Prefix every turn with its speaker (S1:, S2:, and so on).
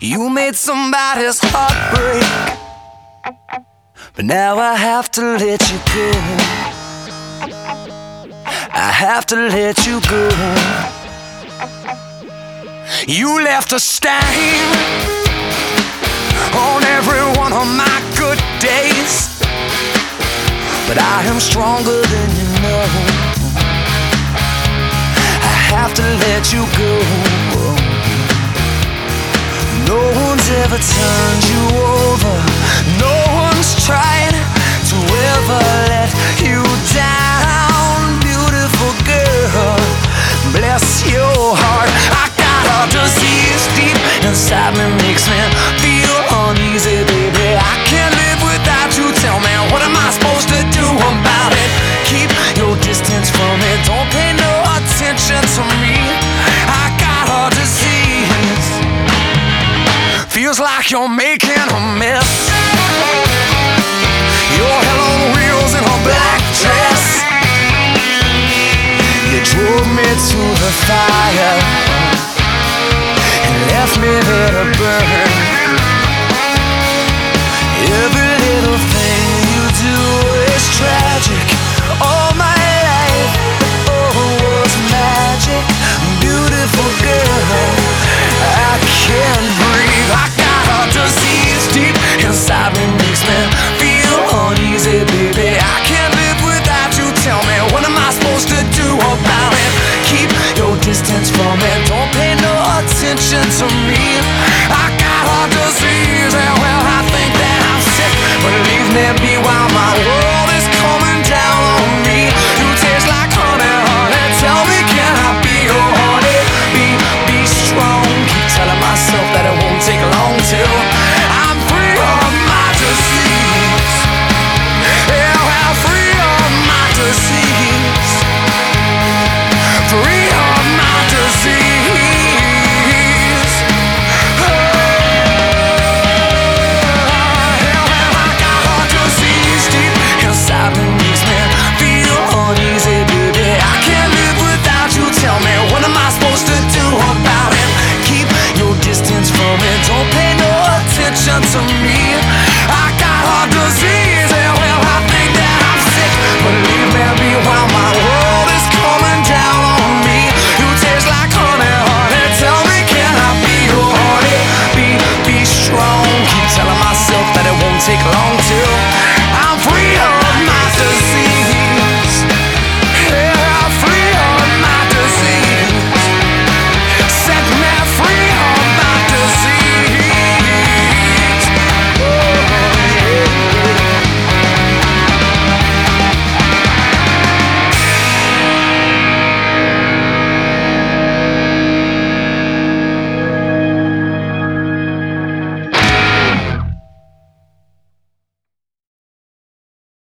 S1: You made somebody's heart break, but now I have to let you go. I have to let you go. You left a stain on every one of my good days, but I am stronger than you know. I have to let you go. No one's ever turned you over. No one's tried to ever let you down. Beautiful girl, bless your heart. I got a disease deep inside me, makes me feel uneasy, baby. I can't live without you. Tell me, what am I supposed to do about it? Keep your distance from it. Don't pay no attention to me. I got a disease. Feels like you're making a mess. Your hell on wheels in her black dress. You drove me to the fire and left me there to burn.